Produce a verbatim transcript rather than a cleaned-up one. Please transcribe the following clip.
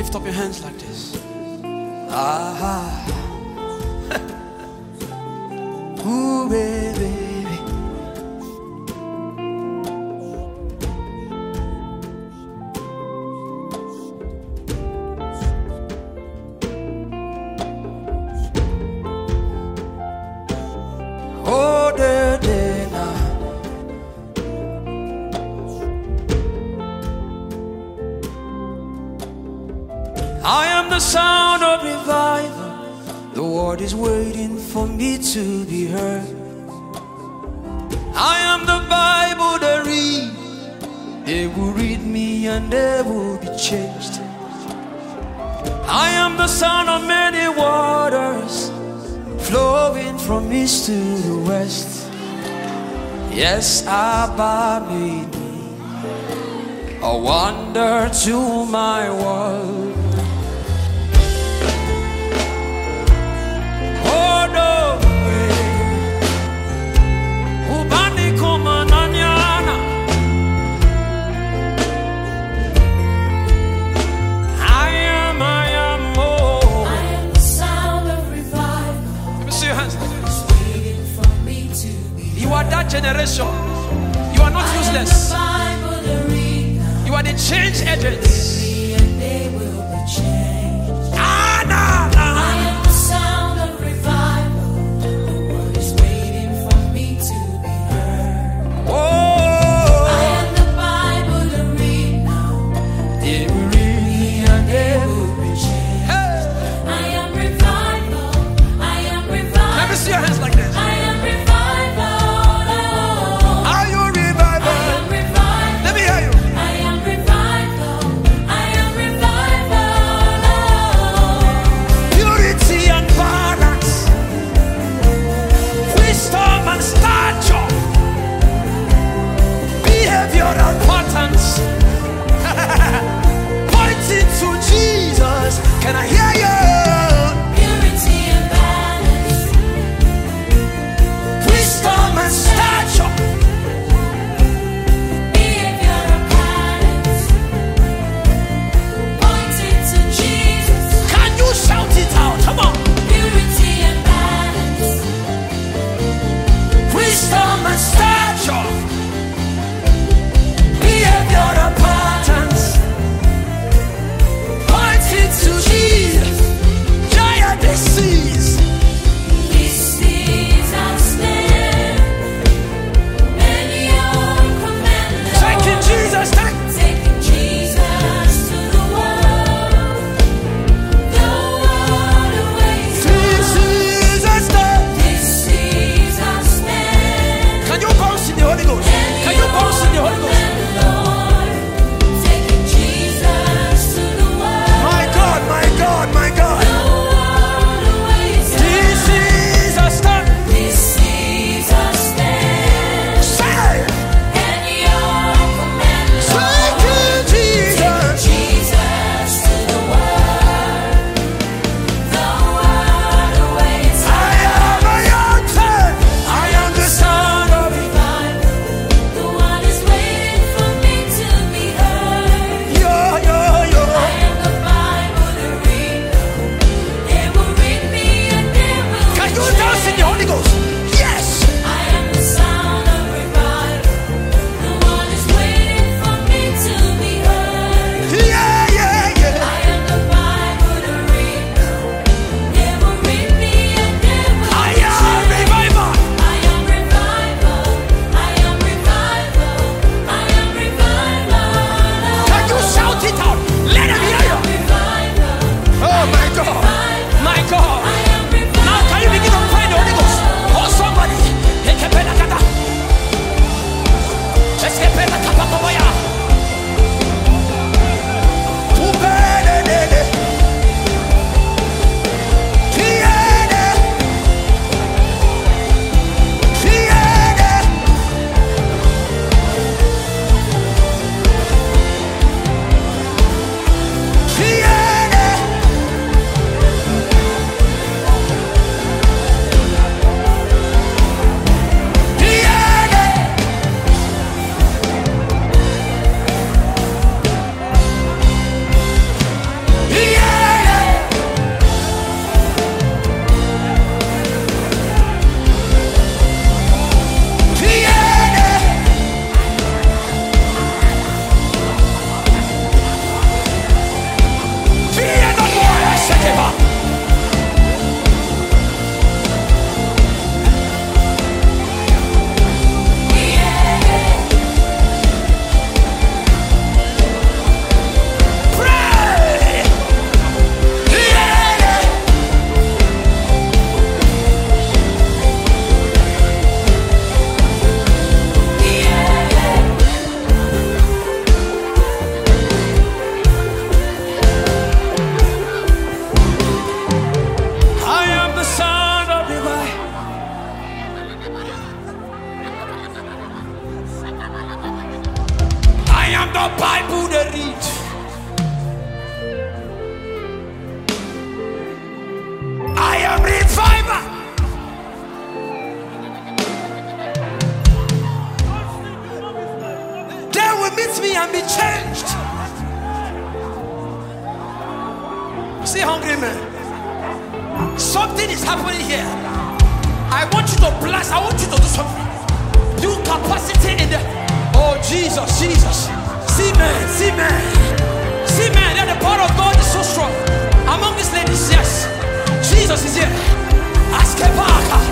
Lift up your hands like this. Ah, ooh, baby. Oh, the day now. I am the sound of revival. The world is waiting for me to be heard. I am the Bible they read. They will read me and they will be changed. I am the sound of many waters flowing from east to the west. Yes, Abba made me a wonder to my world. Oh no, Ubani Kumananyana. I am, I am, oh. I am the sound of revival. Let me see your hands. Waiting for me to be. You are that generation. You are not useless. You are the change agents. And they will be changed. Ah, nah, nah. I am the sound of revival. The world is waiting for me to be heard. Oh, I am the Bible to read now. They will read me and they will be changed. Hey. I am revival. I am revival. Let me see your hands like this. I am revival. Oh. Are you revival? I am revival. Let me hear you. Behavioral patterns pointing to Jesus. Can I hear you? Purity and balance, wisdom and stature, behavioral patterns pointing to Jesus. Can you shout it out? Come on. Purity and balance, wisdom and stature, behavioral patterns pointing to Jesus. Giant disease. This is our stand. Many are commanded. Taking Jesus, take. Taking Jesus to the world. The world awaits. This is our stand. This is our stand. Can you bounce in the Holy Ghost? Can you bounce in the Holy Ghost? My God, my God. no Bible they read. I am reviver. They will meet me and be changed. See, hungry man. Something is happening here. I want you to blast. I want you to do something. Build capacity in there. Oh, Jesus, Jesus. See, man, see, man. See, man, that the power of God is so strong. Among these ladies, yes. Jesus is here. Ask Kebaka.